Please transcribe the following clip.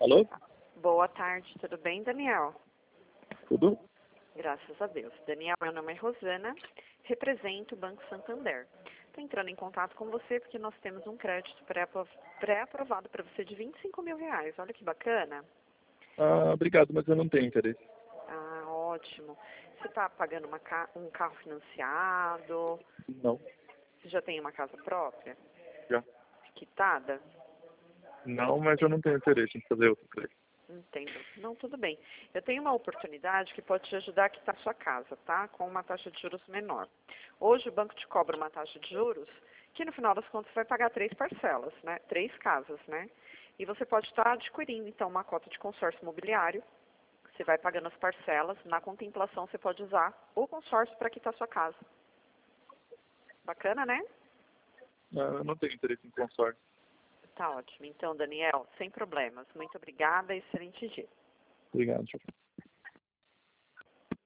Alô? Boa tarde, tudo bem, Daniel? Tudo? Graças a Deus. Daniel, meu nome é Rosana, represento o Banco Santander. Estou entrando em contato com você porque nós temos um crédito pré-aprovado para você de R$ 25.000. Olha que bacana. Obrigado, mas eu não tenho interesse. Ah, ótimo. Você está pagando um carro financiado? Não, Você já tem uma casa própria? já. Quitada? Não, mas eu não tenho interesse em fazer outro crédito. Entendo. Não, tudo bem. Eu tenho uma oportunidade que pode te ajudar a quitar sua casa, tá? Com uma taxa de juros menor. Hoje o banco te cobra uma taxa de juros que no final das contas vai pagar 3 parcelas, né? 3 casas, né? E você pode estar adquirindo, então, uma cota de consórcio imobiliário. Você vai pagando as parcelas. Na contemplação você pode usar o consórcio para quitar sua casa. Bacana, né? Eu não tenho interesse em consórcio. Tá ótimo. Então, Daniel, sem problemas. Muito obrigada e excelente dia. Obrigado, tchau.